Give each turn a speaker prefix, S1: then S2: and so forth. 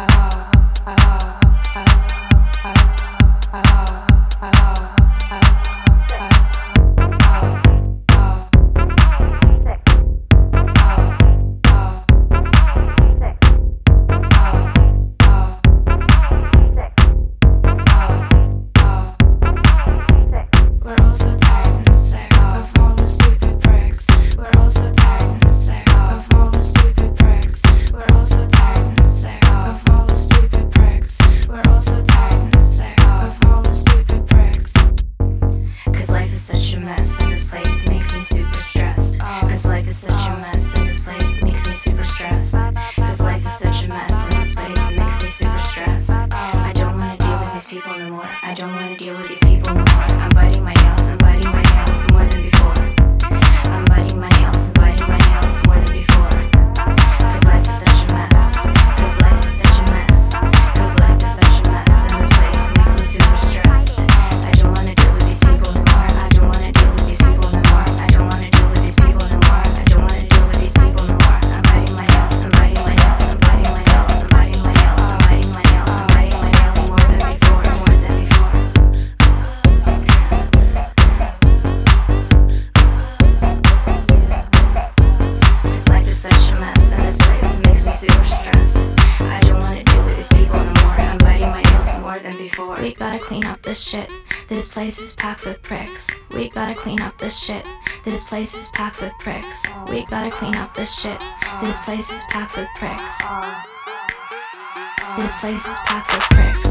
S1: We gotta clean up this shit. This place is packed with pricks. We gotta clean up this shit. This place is packed with pricks. We gotta clean up this shit. This place is packed with pricks. This place is packed with pricks.